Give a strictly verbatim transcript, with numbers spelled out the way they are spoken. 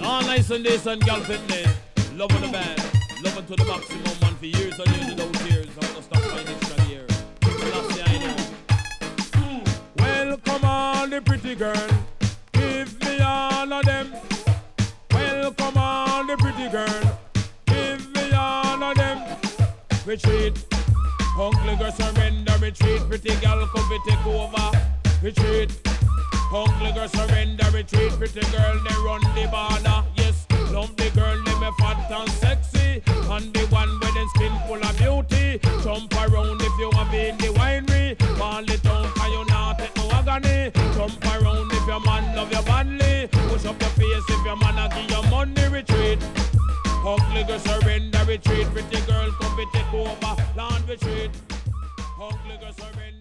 All nice and decent, girl fitness. Loving the band. Loving to the maximum, man, for years and years without tears. I'm gonna stop my dictionary here. Last year I know. Well, come on, the pretty girl. Give me all of them. Well, come on, the pretty girl. Give me all of them. Retreat. Hungry girl surrender. Retreat. Pretty girl come to take over. Retreat. Hungry girl surrender. Retreat. Pretty girl, they run the border. Yes, love the girl, they me fat and sexy. And the one with them skin full of beauty. Jump around if you want be in the winery. Ball it down cause you not take no agony. Jump around if your man love you badly. Push up your face if your man a give you money. Retreat. Ugly girl surrender. Retreat. Pretty girl come be take over. Land retreat. Ugly girl surrender.